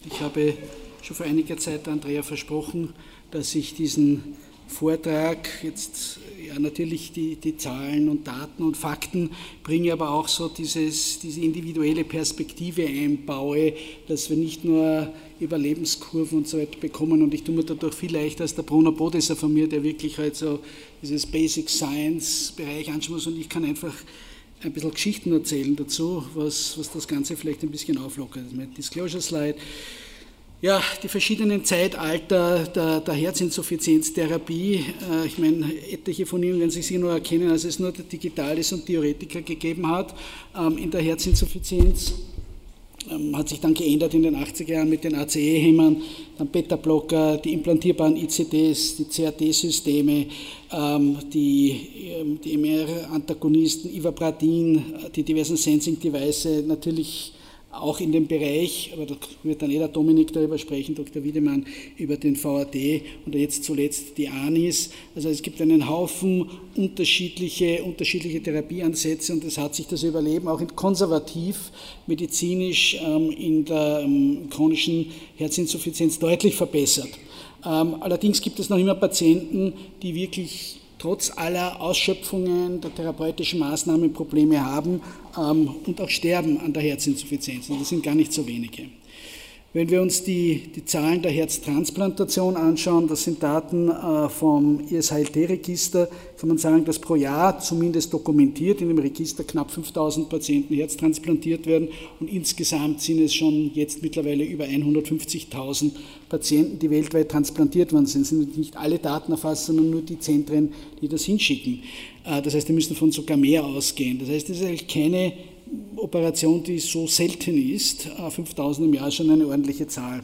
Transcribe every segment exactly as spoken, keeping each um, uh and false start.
Ich habe schon vor einiger Zeit Andrea versprochen, dass ich diesen Vortrag jetzt, ja natürlich die, die Zahlen und Daten und Fakten bringe, aber auch so dieses, diese individuelle Perspektive einbaue, dass wir nicht nur Überlebenskurven und so weiter bekommen, und ich tue mir dadurch viel leichter als der Bruno Bodesser von mir, der wirklich halt so dieses Basic Science Bereich anschauen muss, und ich kann einfach ein bisschen Geschichten erzählen dazu, was, was das Ganze vielleicht ein bisschen auflockert. Das ist mein Disclosure Slide. Ja, die verschiedenen Zeitalter der, der Herzinsuffizienztherapie, äh, ich meine, etliche von Ihnen werden sich sicher nur erkennen, als es nur Digitalis und Diuretika gegeben hat ähm, in der Herzinsuffizienz. Ähm, hat sich dann geändert in den achtziger Jahren mit den A C E-Hämmern, dann Beta-Blocker, die implantierbaren I C Ds, die C A T-Systeme, ähm, die, ähm, die M R-Antagonisten, Ivabradin, die diversen Sensing-Devices, natürlich auch in dem Bereich, aber da wird dann eh der Dominik darüber sprechen, Doktor Wiedemann, über den V A D und jetzt zuletzt die A N I S. Also es gibt einen Haufen unterschiedliche, unterschiedliche Therapieansätze, und es hat sich das Überleben auch in konservativ, medizinisch ähm, in der ähm, chronischen Herzinsuffizienz deutlich verbessert. Ähm, allerdings gibt es noch immer Patienten, die wirklich trotz aller Ausschöpfungen der therapeutischen Maßnahmen Probleme haben ähm, und auch sterben an der Herzinsuffizienz. Und das sind gar nicht so wenige. Wenn wir uns die, die Zahlen der Herztransplantation anschauen, das sind Daten äh, vom I S H L T-Register, kann man sagen, dass pro Jahr zumindest dokumentiert in dem Register knapp fünftausend Patienten herztransplantiert werden, und insgesamt sind es schon jetzt mittlerweile über hundertfünfzigtausend Patienten, die weltweit transplantiert worden sind. Es sind nicht alle Daten erfasst, sondern nur die Zentren, die das hinschicken. Äh, das heißt, wir müssen von sogar mehr ausgehen. Das heißt, das ist eigentlich keine Operation, die so selten ist, fünftausend im Jahr ist schon eine ordentliche Zahl.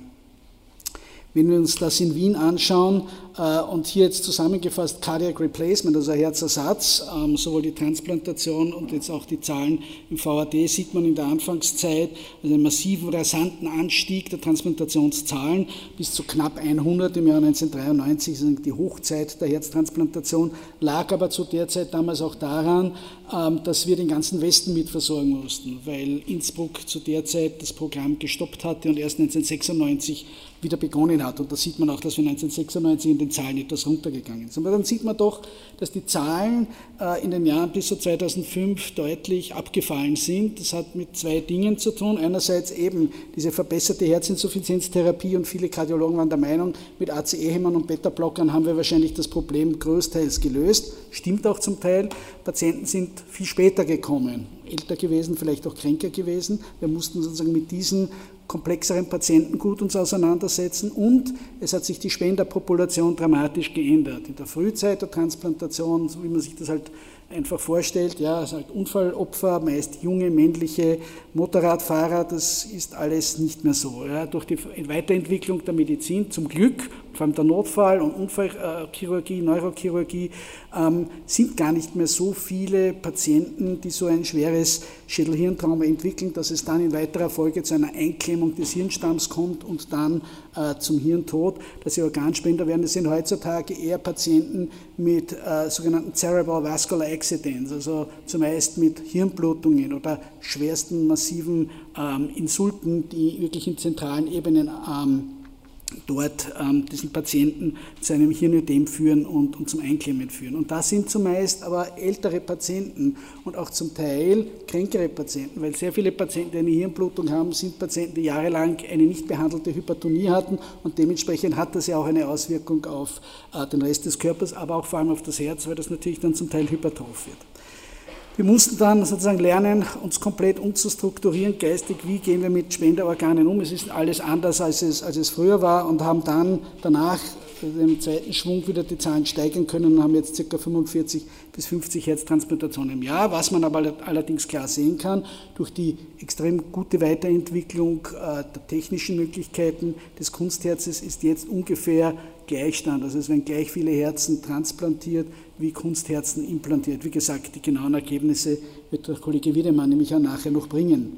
Wenn wir uns das in Wien anschauen und hier jetzt zusammengefasst Cardiac Replacement, also Herzersatz, sowohl die Transplantation und jetzt auch die Zahlen im V A D, sieht man in der Anfangszeit also einen massiven, rasanten Anstieg der Transplantationszahlen bis zu knapp hundert im Jahr neunzehnhundertdreiundneunzig, also die Hochzeit der Herztransplantation, lag aber zu der Zeit damals auch daran, dass wir den ganzen Westen mitversorgen mussten, weil Innsbruck zu der Zeit das Programm gestoppt hatte und erst neunzehnhundertsechsundneunzig wieder begonnen hat. Und da sieht man auch, dass wir neunzehnhundertsechsundneunzig in den Zahlen etwas runtergegangen sind. Aber dann sieht man doch, dass die Zahlen äh, in den Jahren bis zu zweitausendfünf deutlich abgefallen sind. Das hat mit zwei Dingen zu tun. Einerseits eben diese verbesserte Herzinsuffizienztherapie, und viele Kardiologen waren der Meinung, mit A C E-Hämmern und Beta-Blockern haben wir wahrscheinlich das Problem größtenteils gelöst. Stimmt auch zum Teil. Patienten sind viel später gekommen, älter gewesen, vielleicht auch kränker gewesen. Wir mussten sozusagen mit diesen komplexeren Patienten gut uns auseinandersetzen, und es hat sich die Spenderpopulation dramatisch geändert. In der Frühzeit der Transplantation, so wie man sich das halt einfach vorstellt, ja, also halt Unfallopfer, meist junge, männliche Motorradfahrer, das ist alles nicht mehr so. Ja. Durch die Weiterentwicklung der Medizin zum Glück, vor allem der Notfall- und Unfallchirurgie, Neurochirurgie, ähm, sind gar nicht mehr so viele Patienten, die so ein schweres Schädelhirntrauma entwickeln, dass es dann in weiterer Folge zu einer Einklemmung des Hirnstamms kommt und dann äh, zum Hirntod, dass sie Organspender werden. Das sind heutzutage eher Patienten mit äh, sogenannten Cerebral Vascular Accidents, also zumeist mit Hirnblutungen oder schwersten massiven ähm, Insulten, die wirklich in zentralen Ebenen ähm, dort ähm, diesen Patienten zu einem Hirnödem führen und, und zum Einklemmen führen. Und das sind zumeist aber ältere Patienten und auch zum Teil kränkere Patienten, weil sehr viele Patienten, die eine Hirnblutung haben, sind Patienten, die jahrelang eine nicht behandelte Hypertonie hatten, und dementsprechend hat das ja auch eine Auswirkung auf äh, den Rest des Körpers, aber auch vor allem auf das Herz, weil das natürlich dann zum Teil hypertroph wird. Wir mussten dann sozusagen lernen, uns komplett umzustrukturieren, geistig, wie gehen wir mit Spenderorganen um. Es ist alles anders, als es, als es früher war, und haben dann danach im zweiten Schwung wieder die Zahlen steigern können und haben jetzt ca. fünfundvierzig bis fünfzig Herztransplantationen im Jahr. Was man aber allerdings klar sehen kann, durch die extrem gute Weiterentwicklung äh, der technischen Möglichkeiten des Kunstherzes ist jetzt ungefähr Gleichstand. Also es werden gleich viele Herzen transplantiert wie Kunstherzen implantiert. Wie gesagt, die genauen Ergebnisse wird der Kollege Wiedemann nämlich auch nachher noch bringen.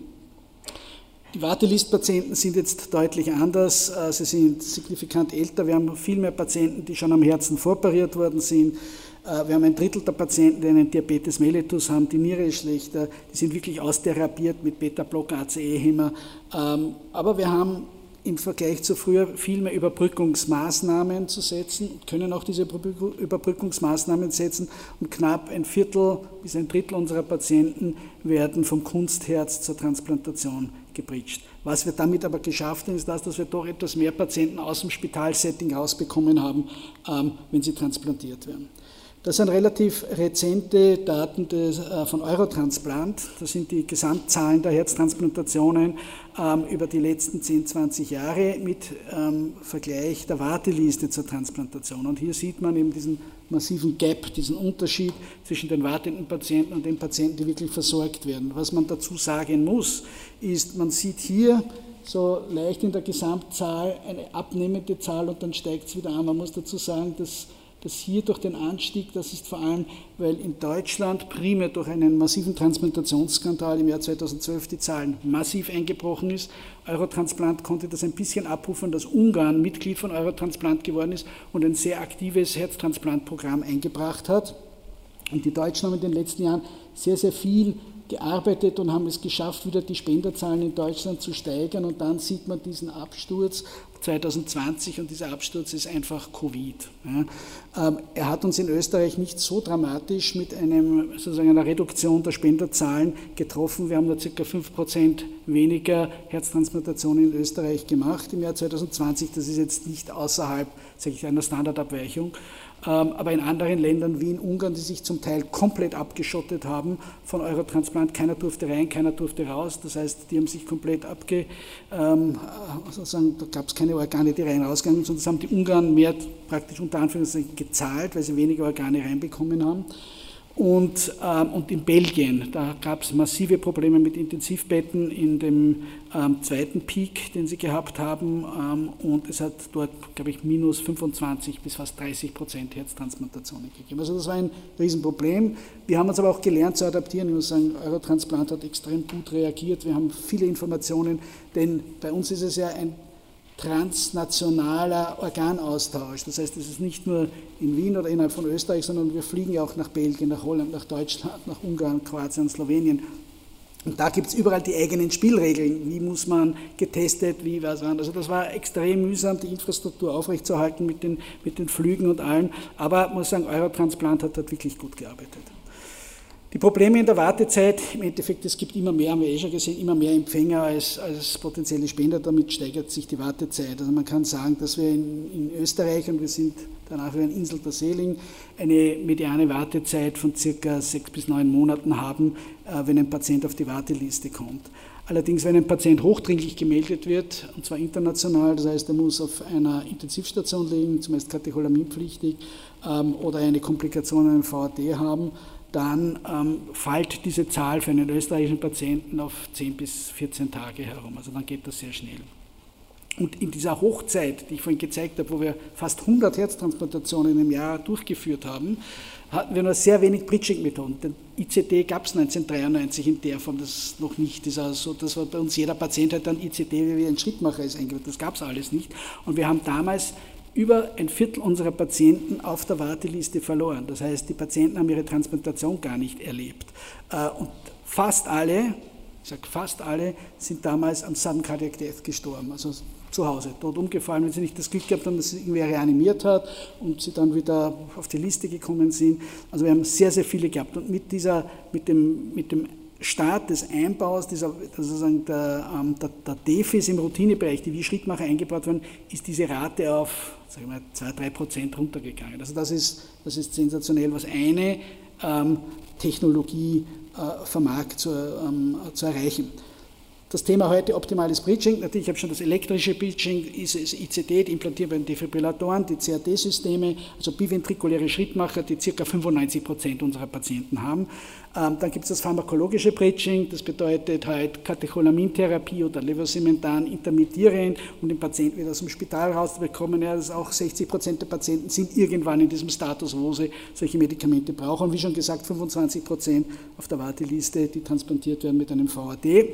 Die Wartelistpatienten sind jetzt deutlich anders, sie sind signifikant älter, wir haben viel mehr Patienten, die schon am Herzen voroperiert worden sind, wir haben ein Drittel der Patienten, die einen Diabetes mellitus haben, die Niere ist schlechter, die sind wirklich austherapiert mit Beta-Blocker, A C E-Hämmer, aber wir haben im Vergleich zu früher viel mehr Überbrückungsmaßnahmen zu setzen, können auch diese Überbrückungsmaßnahmen setzen und knapp ein Viertel bis ein Drittel unserer Patienten werden vom Kunstherz zur Transplantation gebritscht. Was wir damit aber geschafft haben, ist das, dass wir doch etwas mehr Patienten aus dem Spitalsetting rausbekommen haben, wenn sie transplantiert werden. Das sind relativ rezente Daten des, äh, von Eurotransplant. Das sind die Gesamtzahlen der Herztransplantationen ähm, über die letzten zehn, zwanzig Jahre mit ähm, Vergleich der Warteliste zur Transplantation. Und hier sieht man eben diesen massiven Gap, diesen Unterschied zwischen den wartenden Patienten und den Patienten, die wirklich versorgt werden. Was man dazu sagen muss, ist, man sieht hier so leicht in der Gesamtzahl eine abnehmende Zahl und dann steigt es wieder an. Man muss dazu sagen, dass dass hier durch den Anstieg, das ist vor allem, weil in Deutschland primär durch einen massiven Transplantationsskandal im Jahr zweitausendzwölf die Zahlen massiv eingebrochen ist. Eurotransplant konnte das ein bisschen abrufen, dass Ungarn Mitglied von Eurotransplant geworden ist und ein sehr aktives Herztransplantprogramm eingebracht hat. Und die Deutschen haben in den letzten Jahren sehr, sehr viel gearbeitet und haben es geschafft, wieder die Spenderzahlen in Deutschland zu steigern. Und dann sieht man diesen Absturz zweitausendzwanzig und dieser Absturz ist einfach Covid. Ja. Ähm, er hat uns in Österreich nicht so dramatisch mit einem, sozusagen einer Reduktion der Spenderzahlen getroffen. Wir haben nur ca. fünf Prozent weniger Herztransplantationen in Österreich gemacht im Jahr zweitausendzwanzig. Das ist jetzt nicht außerhalb, sage ich, einer Standardabweichung. Aber in anderen Ländern wie in Ungarn, die sich zum Teil komplett abgeschottet haben von Eurotransplant, keiner durfte rein, keiner durfte raus, das heißt, die haben sich komplett abge, ähm, sozusagen, da gab es keine Organe, die rein rausgegangen sind, sondern das haben die Ungarn mehr praktisch unter Anführungszeichen gezahlt, weil sie weniger Organe reinbekommen haben. Und, ähm, und in Belgien, da gab es massive Probleme mit Intensivbetten in dem ähm, zweiten Peak, den sie gehabt haben. Ähm, und es hat dort, glaube ich, minus fünfundzwanzig bis fast dreißig Prozent Herztransplantationen gegeben. Also das war ein Riesenproblem. Wir haben uns aber auch gelernt zu adaptieren. Ich muss sagen, Eurotransplant hat extrem gut reagiert. Wir haben viele Informationen, denn bei uns ist es ja ein transnationaler Organaustausch. Das heißt, es ist nicht nur in Wien oder innerhalb von Österreich, sondern wir fliegen ja auch nach Belgien, nach Holland, nach Deutschland, nach Ungarn, Kroatien, Slowenien. Und da gibt es überall die eigenen Spielregeln. Wie muss man getestet, wie was wann. Also das war extrem mühsam, die Infrastruktur aufrechtzuerhalten mit den, mit den Flügen und allem. Aber ich muss sagen, Eurotransplant hat dort wirklich gut gearbeitet. Die Probleme in der Wartezeit, im Endeffekt, es gibt immer mehr, haben wir eh schon gesehen, immer mehr Empfänger als, als potenzielle Spender, damit steigert sich die Wartezeit. Also man kann sagen, dass wir in, in Österreich, und wir sind danach wieder eine Insel der Seligen, eine mediane Wartezeit von circa sechs bis neun Monaten haben, äh, wenn ein Patient auf die Warteliste kommt. Allerdings, wenn ein Patient hochdringlich gemeldet wird, und zwar international, das heißt, er muss auf einer Intensivstation liegen, zumeist katecholaminpflichtig, ähm, oder eine Komplikation, einen V A D haben, dann ähm, fällt diese Zahl für einen österreichischen Patienten auf zehn bis vierzehn Tage herum. Also dann geht das sehr schnell. Und in dieser Hochzeit, die ich vorhin gezeigt habe, wo wir fast hundert Herztransplantationen im Jahr durchgeführt haben, hatten wir nur sehr wenig Bridging-Methoden. Den I C D gab es neunzehnhundertdreiundneunzig in der Form, das noch nicht. Das, also, das war bei uns jeder Patient hat dann I C D, wie ein Schrittmacher ist eingebaut. Das gab es alles nicht. Und wir haben damals über ein Viertel unserer Patienten auf der Warteliste verloren. Das heißt, die Patienten haben ihre Transplantation gar nicht erlebt. Und fast alle, ich sage fast alle, sind damals am Sudden Cardiac Death gestorben, also zu Hause, tot umgefallen, wenn sie nicht das Glück gehabt haben, dass sie irgendwer reanimiert hat und sie dann wieder auf die Liste gekommen sind. Also wir haben sehr, sehr viele gehabt. Und mit, dieser, mit dem, mit dem Start des Einbaus, dieser, sozusagen der, der, der Defis im Routinebereich, die wie Schrittmacher eingebaut werden, ist diese Rate auf sagen wir, zwei bis drei Prozent runtergegangen. Also das ist, das ist sensationell, was eine ähm, Technologie äh, vermag zu, ähm, zu erreichen. Das Thema heute optimales Bridging, natürlich habe ich schon das elektrische Bridging, ist es I C D, die implantierbaren Defibrillatoren, die C A D-Systeme, also biventrikuläre Schrittmacher, die ca. fünfundneunzig Prozent unserer Patienten haben. Ähm, dann gibt es das pharmakologische Bridging, das bedeutet halt Katecholamintherapie oder Levosimentan intermittierend, um den Patienten wieder aus dem Spital rauszubekommen. Ja, das ist auch sechzig Prozent der Patienten sind irgendwann in diesem Status, wo sie solche Medikamente brauchen. Und wie schon gesagt, fünfundzwanzig Prozent auf der Warteliste, die transplantiert werden mit einem V A D.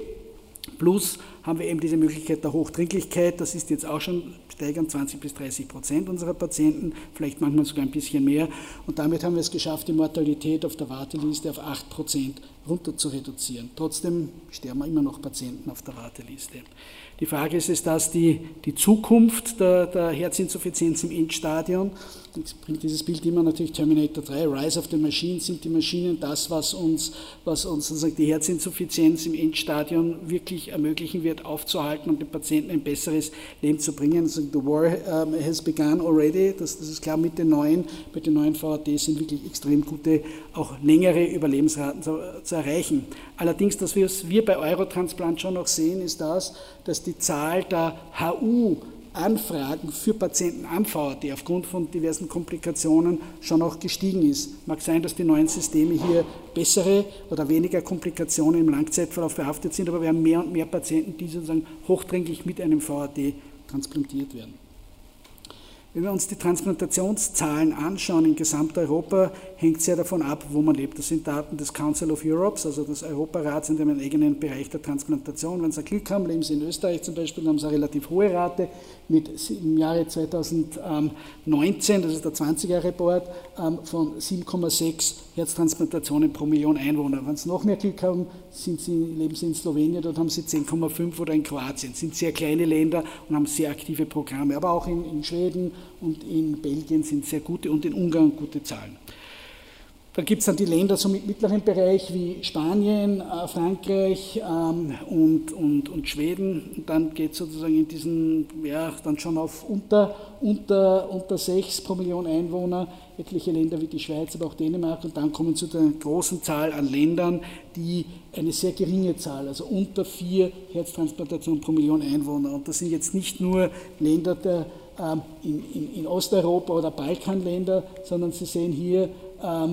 Plus haben wir eben diese Möglichkeit der Hochdringlichkeit, das ist jetzt auch schon steigern, zwanzig bis dreißig Prozent unserer Patienten, vielleicht manchmal sogar ein bisschen mehr. Und damit haben wir es geschafft, die Mortalität auf der Warteliste auf acht Prozent runter zu reduzieren. Trotzdem sterben immer noch Patienten auf der Warteliste. Die Frage ist, ist das die, die Zukunft der, der Herzinsuffizienz im Endstadium? Das bringt dieses Bild immer natürlich Terminator drei, Rise of the Machine. Sind die Maschinen das, was uns, was uns sozusagen die Herzinsuffizienz im Endstadium wirklich ermöglichen wird, aufzuhalten und den Patienten ein besseres Leben zu bringen? Also the war um, has begun already, das, das ist klar, mit den neuen, mit den neuen V A Ds sind wirklich extrem gute, auch längere Überlebensraten zu, zu erreichen. Allerdings, das was wir bei Eurotransplant schon noch sehen, ist das, dass die Zahl der H U-Anfragen für Patienten am V A D aufgrund von diversen Komplikationen schon auch gestiegen ist. Mag sein, dass die neuen Systeme hier bessere oder weniger Komplikationen im Langzeitverlauf behaftet sind, aber wir haben mehr und mehr Patienten, die sozusagen hochdringlich mit einem V A D transplantiert werden. Wenn wir uns die Transplantationszahlen anschauen in Gesamteuropa, hängt es sehr davon ab, wo man lebt. Das sind Daten des Council of Europe, also des Europarats, in dem einen eigenen Bereich der Transplantation. Wenn Sie Glück haben, leben Sie in Österreich zum Beispiel, dann haben Sie eine relativ hohe Rate mit im Jahre zweitausendneunzehn, das ist der zwanzig-Jahre-Report, von sieben Komma sechs Herztransplantationen pro Million Einwohner. Wenn Sie noch mehr Glück haben, sind Sie, leben Sie in Slowenien, dort haben Sie zehn Komma fünf oder in Kroatien. Das sind sehr kleine Länder und haben sehr aktive Programme. Aber auch in, in Schweden und in Belgien sind sehr gute und in Ungarn gute Zahlen. Dann gibt es dann die Länder so mit mittlerem Bereich wie Spanien, äh, Frankreich ähm, und, und, und Schweden. Und dann geht es sozusagen in diesen, ja, dann schon auf unter, unter, unter sechs pro Million Einwohner, etliche Länder wie die Schweiz, aber auch Dänemark. Und dann kommen zu der großen Zahl an Ländern, die eine sehr geringe Zahl, also unter vier Herztransplantationen pro Million Einwohner. Und das sind jetzt nicht nur Länder der, ähm, in, in, in Osteuropa oder Balkanländer, sondern Sie sehen hier ähm,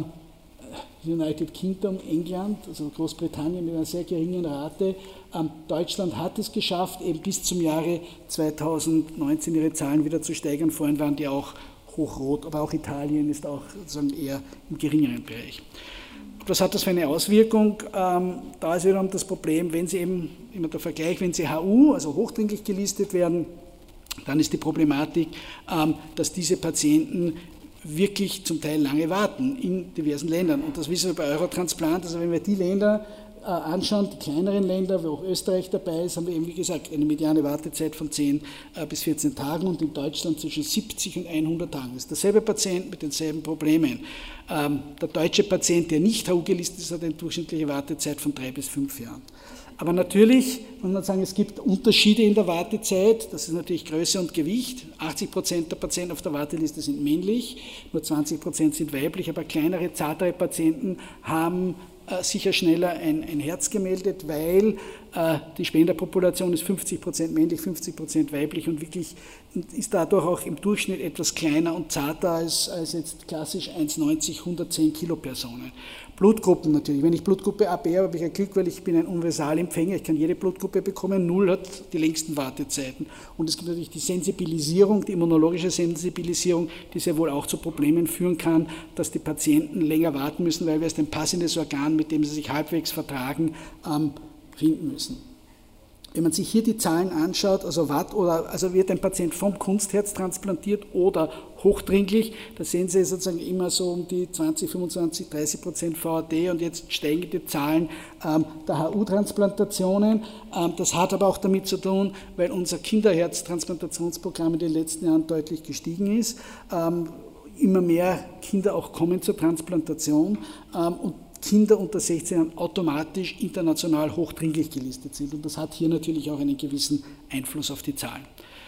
United Kingdom, England, also Großbritannien mit einer sehr geringen Rate. Ähm, Deutschland hat es geschafft, eben bis zum Jahre zweitausendneunzehn ihre Zahlen wieder zu steigern. Vorhin waren die auch hochrot, aber auch Italien ist auch sozusagen eher im geringeren Bereich. Was hat das für eine Auswirkung? Ähm, da ist wiederum das Problem, wenn Sie eben, immer der Vergleich, wenn Sie H U, also hochdringlich gelistet werden, dann ist die Problematik, ähm, dass diese Patienten wirklich zum Teil lange warten in diversen Ländern. Und das wissen wir bei Eurotransplant. Also wenn wir die Länder äh, anschauen, die kleineren Länder, wo auch Österreich dabei ist, haben wir eben, wie gesagt, eine mediane Wartezeit von zehn äh, bis vierzehn Tagen und in Deutschland zwischen siebzig und hundert Tagen. Das ist derselbe Patient mit denselben Problemen. Ähm, der deutsche Patient, der nicht H U gelistet ist, hat eine durchschnittliche Wartezeit von drei bis fünf Jahren. Aber natürlich muss man sagen, es gibt Unterschiede in der Wartezeit, das ist natürlich Größe und Gewicht. achtzig Prozent der Patienten auf der Warteliste sind männlich, nur zwanzig Prozent sind weiblich, aber kleinere, zartere Patienten haben äh, sicher schneller ein, ein Herz gemeldet, weil äh, die Spenderpopulation ist fünfzig Prozent männlich, fünfzig Prozent weiblich und wirklich ist dadurch auch im Durchschnitt etwas kleiner und zarter als, als jetzt klassisch eins Komma neunzig, hundertzehn Kilo Personen. Blutgruppen natürlich. Wenn ich Blutgruppe A B habe, habe ich ein Glück, weil ich bin ein Universalempfänger, ich kann jede Blutgruppe bekommen, null hat die längsten Wartezeiten. Und es gibt natürlich die Sensibilisierung, die immunologische Sensibilisierung, die sehr wohl auch zu Problemen führen kann, dass die Patienten länger warten müssen, weil wir erst ein passendes Organ, mit dem sie sich halbwegs vertragen, ähm, finden müssen. Wenn man sich hier die Zahlen anschaut, also, wat, oder, also wird ein Patient vom Kunstherz transplantiert oder hochdringlich, da sehen Sie sozusagen immer so um die zwanzig, fünfundzwanzig, dreißig Prozent V A D und jetzt steigen die Zahlen ähm, der H U-Transplantationen. Ähm, das hat aber auch damit zu tun, weil unser Kinderherztransplantationsprogramm in den letzten Jahren deutlich gestiegen ist. Ähm, immer mehr Kinder auch kommen zur Transplantation ähm, und Kinder unter sechzehn Jahren automatisch international hochdringlich gelistet sind. Und das hat hier natürlich auch einen gewissen Einfluss auf die Zahlen.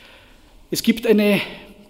Es gibt eine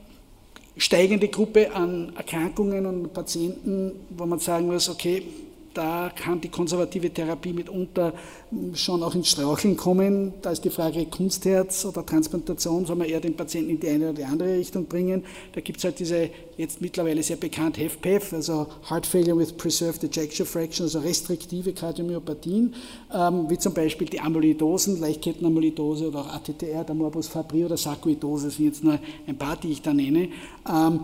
steigende Gruppe an Erkrankungen und Patienten, wo man sagen muss, okay, da kann die konservative Therapie mitunter schon auch ins Straucheln kommen. Da ist die Frage Kunstherz oder Transplantation, soll man eher den Patienten in die eine oder die andere Richtung bringen. Da gibt es halt diese jetzt mittlerweile sehr bekannt H F P E F, also Heart Failure with Preserved Ejection Fraction, also restriktive Kardiomyopathien, ähm, wie zum Beispiel die Amyloidosen, Leichtkettenamyloidose oder auch A T T R, der Morbus Fabry oder Sarkoidose, das sind jetzt nur ein paar, die ich da nenne. Ähm,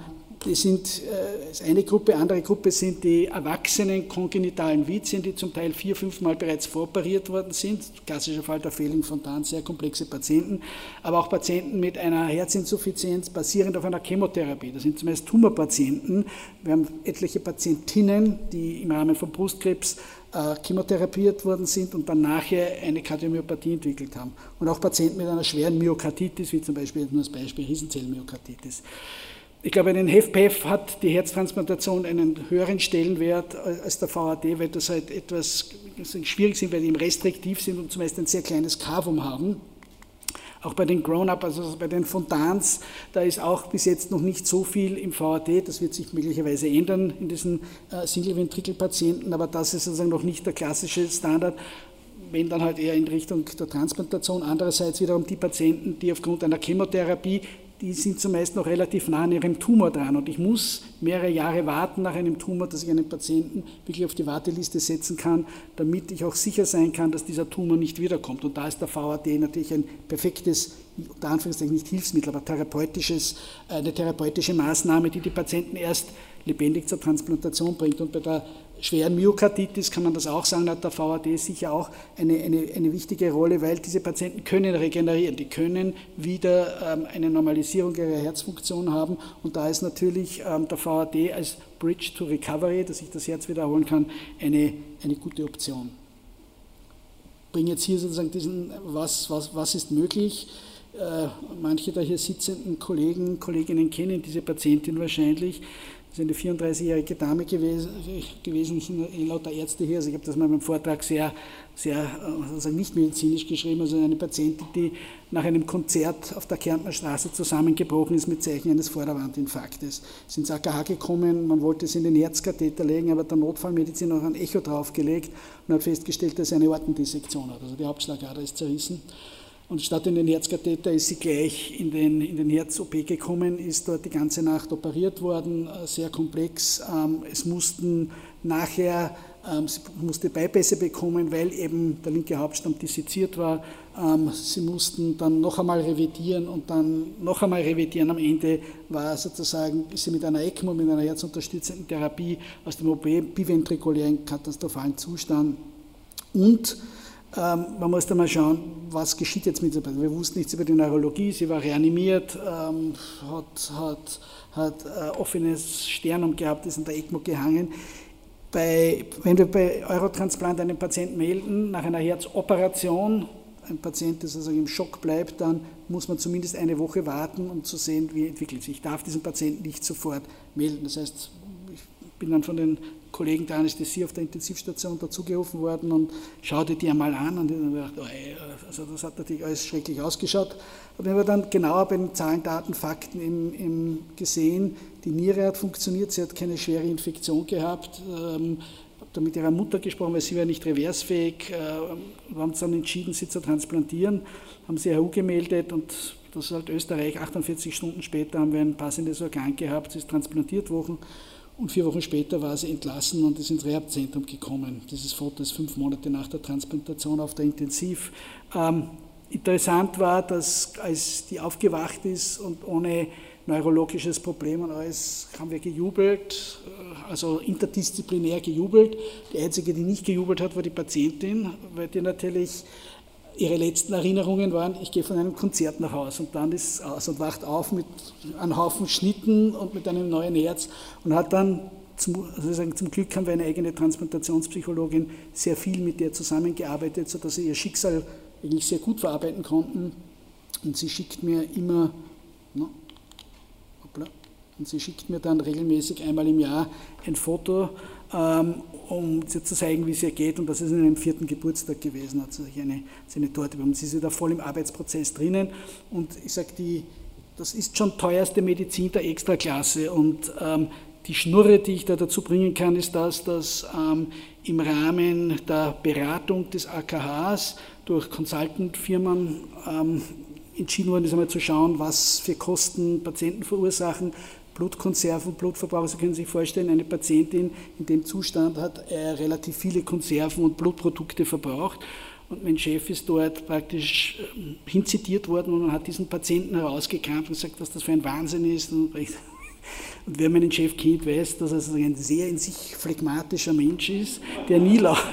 Die sind äh, eine Gruppe, andere Gruppe sind die erwachsenen kongenitalen Vizien, die zum Teil vier, fünfmal bereits voroperiert worden sind. Klassischer Fall der Fehling-Fontan, sehr komplexe Patienten, aber auch Patienten mit einer Herzinsuffizienz basierend auf einer Chemotherapie. Das sind zumeist Tumorpatienten. Wir haben etliche Patientinnen, die im Rahmen von Brustkrebs äh, chemotherapiert worden sind und dann nachher eine Kardiomyopathie entwickelt haben. Und auch Patienten mit einer schweren Myokarditis, wie zum Beispiel nur als Beispiel Riesenzellmyokarditis. Ich glaube, in den H E F-P E F hat die Herztransplantation einen höheren Stellenwert als der V A D, weil das halt etwas schwierig sind, weil die eben restriktiv sind und zumeist ein sehr kleines Cavum haben. Auch bei den Grown-Up, also bei den Fontans, da ist auch bis jetzt noch nicht so viel im V A D, das wird sich möglicherweise ändern in diesen äh, Single-Ventricle-Patienten, aber das ist sozusagen noch nicht der klassische Standard, wenn dann halt eher in Richtung der Transplantation. Andererseits wiederum die Patienten, die aufgrund einer Chemotherapie, die sind zumeist noch relativ nah an ihrem Tumor dran und ich muss mehrere Jahre warten nach einem Tumor, dass ich einen Patienten wirklich auf die Warteliste setzen kann, damit ich auch sicher sein kann, dass dieser Tumor nicht wiederkommt. Und da ist der V A D natürlich ein perfektes, unter Anführungszeichen nicht Hilfsmittel, aber therapeutisches, eine therapeutische Maßnahme, die die Patienten erst lebendig zur Transplantation bringt. Und bei der schweren Myokarditis kann man das auch sagen, hat der V A D sicher auch eine, eine, eine wichtige Rolle, weil diese Patienten können regenerieren, die können wieder ähm, eine Normalisierung ihrer Herzfunktion haben und da ist natürlich ähm, der V A D als Bridge to Recovery, dass ich das Herz wiederholen kann, eine, eine gute Option. Ich bringe jetzt hier sozusagen diesen, was, was, was ist möglich. Äh, manche der hier sitzenden Kollegen, Kolleginnen kennen diese Patientin wahrscheinlich. Das ist eine vierunddreißigjährige Dame gewesen, gewesen lauter Ärzte hier. Also ich habe das mal beim Vortrag sehr, sehr sozusagen nicht medizinisch geschrieben. Also eine Patientin, die nach einem Konzert auf der Kärntner Straße zusammengebrochen ist mit Zeichen eines Vorderwandinfarktes. Ist ins A K H gekommen, man wollte es in den Herzkatheter legen, aber der Notfallmediziner hat ein Echo draufgelegt und hat festgestellt, dass er eine Aortendissektion hat. Also die Hauptschlagader ist zerrissen. Und statt in den Herzkatheter ist sie gleich in den, in den Herz-O P gekommen, ist dort die ganze Nacht operiert worden, sehr komplex. Es mussten nachher, sie musste Beipässe bekommen, weil eben der linke Hauptstamm disseziert war. Sie mussten dann noch einmal revidieren und dann noch einmal revidieren. Am Ende war sozusagen, ist sie mit einer ECMO, mit einer herzunterstützenden Therapie aus dem O P biventrikulären katastrophalen Zustand. Und Ähm, man muss da mal schauen, was geschieht jetzt mit der Patientin. Wir wussten nichts über die Neurologie, sie war reanimiert, ähm, hat, hat, hat äh, offenes Sternum gehabt, ist in der ECMO gehangen. Bei, wenn wir bei Eurotransplant einen Patienten melden, nach einer Herzoperation, ein Patient, der sozusagen im Schock bleibt, dann muss man zumindest eine Woche warten, um zu sehen, wie entwickelt sich. Ich darf diesen Patienten nicht sofort melden. Das heißt, ich bin dann von den Kollegen der Anästhesie auf der Intensivstation dazugerufen worden und schaute die einmal an und ich habe gedacht, oh ey, also das hat natürlich alles schrecklich ausgeschaut. Aber wenn wir dann genauer bei den Zahlen, Daten, Fakten im, im gesehen, die Niere hat funktioniert, sie hat keine schwere Infektion gehabt, ähm, habe dann mit ihrer Mutter gesprochen, weil sie war nicht reversfähig, äh, wir haben uns dann entschieden, sie zu transplantieren, haben sie H U gemeldet und das ist halt Österreich, achtundvierzig Stunden später haben wir ein passendes Organ gehabt, sie ist transplantiert worden. Und vier Wochen später war sie entlassen und ist ins Rehabzentrum gekommen. Dieses Foto ist fünf Monate nach der Transplantation auf der Intensiv. Ähm, interessant war, dass als die aufgewacht ist und ohne neurologisches Problem und alles, haben wir gejubelt, also interdisziplinär gejubelt. Die einzige, die nicht gejubelt hat, war die Patientin, weil die natürlich ihre letzten Erinnerungen waren, ich gehe von einem Konzert nach Hause und dann ist sie aus und wacht auf mit einem Haufen Schnitten und mit einem neuen Herz und hat dann, zum, also sagen, zum Glück haben wir eine eigene Transplantationspsychologin, sehr viel mit der zusammengearbeitet, sodass sie ihr Schicksal eigentlich sehr gut verarbeiten konnten und sie schickt mir immer, no, hoppla, und sie schickt mir dann regelmäßig einmal im Jahr ein Foto, ähm, um zu zeigen, wie es ihr geht. Und das ist in einem vierten Geburtstag gewesen, hat sie sich eine, eine Torte bekommen. Sie ist wieder voll im Arbeitsprozess drinnen. Und ich sage, das ist schon teuerste Medizin der Extraklasse. Und ähm, die Schnurre, die ich da dazu bringen kann, ist das, dass ähm, im Rahmen der Beratung des A K Hs durch Consultant-Firmen ähm, entschieden worden ist, einmal zu schauen, was für Kosten Patienten verursachen. Blutkonserven, Blutverbrauch, Sie können sich vorstellen, eine Patientin in dem Zustand hat äh, relativ viele Konserven und Blutprodukte verbraucht und mein Chef ist dort praktisch äh, hinzitiert worden und man hat diesen Patienten herausgekramt und gesagt, was das für ein Wahnsinn ist und Und wer meinen Chef kennt, weiß, dass er ein sehr in sich phlegmatischer Mensch ist, der nie lacht.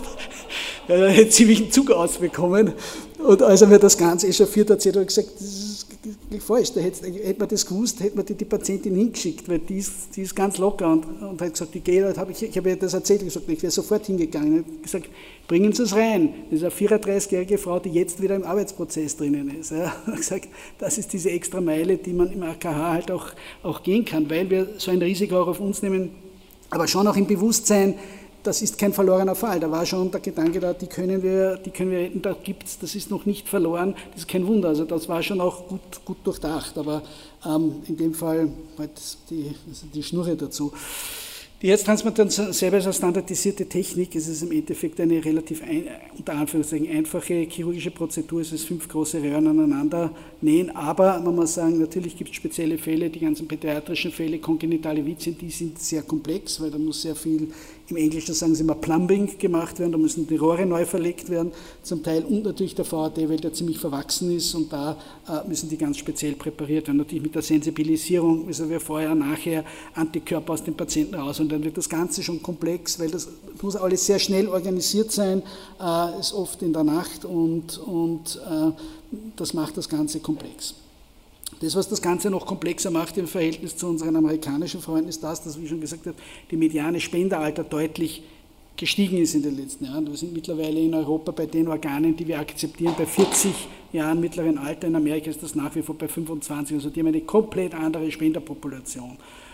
Er hat ziemlich einen Zug ausbekommen. Und als er mir das Ganze echauffiert hat, hat er gesagt, das ist falsch, da hätte, hätte man das gewusst, hätte man die, die Patientin hingeschickt, weil die ist, die ist ganz locker und, und hat gesagt, die geht, hab ich, ich habe ihr das erzählt, ich gesagt, ich wäre sofort hingegangen und gesagt, bringen Sie es rein. Das ist eine vierunddreißigjährige Frau, die jetzt wieder im Arbeitsprozess drinnen ist. Ja. Ich habe gesagt, das ist diese extra Meile, die man im A K H halt auch, auch gehen kann, weil wir so ein Risiko auch auf uns nehmen, aber schon auch im Bewusstsein, das ist kein verlorener Fall. Da war schon der Gedanke da, die können wir, die können wir retten, da gibt's, das ist noch nicht verloren, das ist kein Wunder. Also das war schon auch gut, gut durchdacht, aber ähm, in dem Fall halt die, also die Schnurre dazu. Die Herztransplantation selber ist eine standardisierte Technik. Es ist im Endeffekt eine relativ ein, unter Anführungszeichen einfache chirurgische Prozedur. Es ist fünf große Röhren aneinander nähen, aber man muss sagen, natürlich gibt es spezielle Fälle, die ganzen pädiatrischen Fälle, kongenitale Vizien, die sind sehr komplex, weil da muss sehr viel, im Englischen sagen sie immer Plumbing gemacht werden, da müssen die Rohre neu verlegt werden, zum Teil und natürlich der V A D, weil der ziemlich verwachsen ist und da äh, müssen die ganz speziell präpariert werden. Natürlich mit der Sensibilisierung, also wir vorher, nachher Antikörper aus dem Patienten raus und dann wird das Ganze schon komplex, weil das muss alles sehr schnell organisiert sein, äh, ist oft in der Nacht und, und äh, das macht das Ganze komplex. Das, was das Ganze noch komplexer macht im Verhältnis zu unseren amerikanischen Freunden, ist das, dass, wie ich schon gesagt habe, die mediane Spenderalter deutlich gestiegen ist in den letzten Jahren. Wir sind mittlerweile in Europa bei den Organen, die wir akzeptieren, bei vierzig Jahren mittleren Alter. In Amerika ist das nach wie vor bei fünfundzwanzig. Also die haben eine komplett andere Spenderpopulation.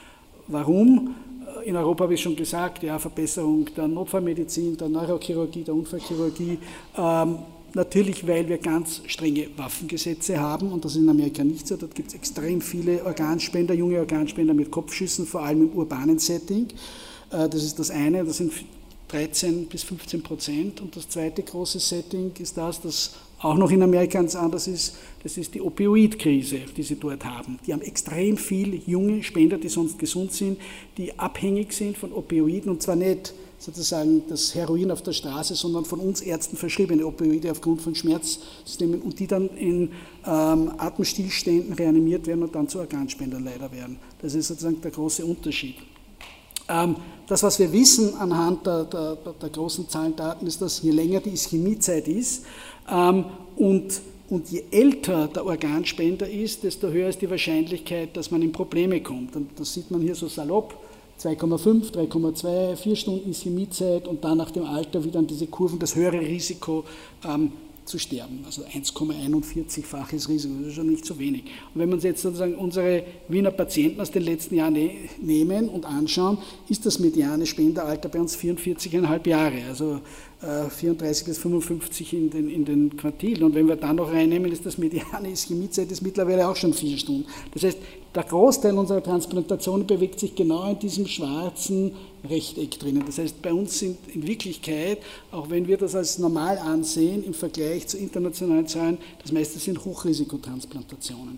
Warum? In Europa habe ich schon gesagt, ja, Verbesserung der Notfallmedizin, der Neurochirurgie, der Unfallchirurgie. Ähm, Natürlich, weil wir ganz strenge Waffengesetze haben und das ist in Amerika nicht so. Dort gibt es extrem viele Organspender, junge Organspender mit Kopfschüssen, vor allem im urbanen Setting. Das ist das eine, das sind dreizehn bis fünfzehn Prozent. Und das zweite große Setting ist das, das auch noch in Amerika ganz anders ist, das ist die Opioidkrise, die sie dort haben. Die haben extrem viele junge Spender, die sonst gesund sind, die abhängig sind von Opioiden und zwar nicht sozusagen das Heroin auf der Straße, sondern von uns Ärzten verschriebene Opioide aufgrund von Schmerzsystemen und die dann in ähm, Atemstillständen reanimiert werden und dann zu Organspendern leider werden. Das ist sozusagen der große Unterschied. Ähm, das, was wir wissen anhand der, der, der großen Zahlen Daten, ist, dass je länger die Ischämiezeit ist ähm, und Und je älter der Organspender ist, desto höher ist die Wahrscheinlichkeit, dass man in Probleme kommt. Und das sieht man hier so salopp. zwei Komma fünf, drei Komma zwei, vier Stunden Ischämiezeit und dann nach dem Alter wieder an diese Kurven, das höhere Risiko ähm, zu sterben. Also eins Komma einundvierzig-faches Risiko, das ist schon nicht so wenig. Und wenn wir uns jetzt sozusagen unsere Wiener Patienten aus den letzten Jahren ne- nehmen und anschauen, ist das mediane Spenderalter bei uns vierundvierzig Komma fünf Jahre, also äh, vierunddreißig bis fünfundfünfzig in den, in den Quartilen. Und wenn wir dann noch reinnehmen, ist das mediane Ischämiezeit ist mittlerweile auch schon vier Stunden. Das heißt, der Großteil unserer Transplantationen bewegt sich genau in diesem schwarzen Rechteck drinnen. Das heißt, bei uns sind in Wirklichkeit, auch wenn wir das als normal ansehen, im Vergleich zu internationalen Zahlen, das meiste sind Hochrisikotransplantationen.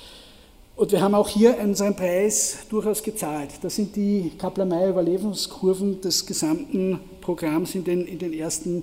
Und wir haben auch hier unseren Preis durchaus gezahlt. Das sind die Kaplan-Meier-Überlebenskurven des gesamten Programms in den, in den, ersten,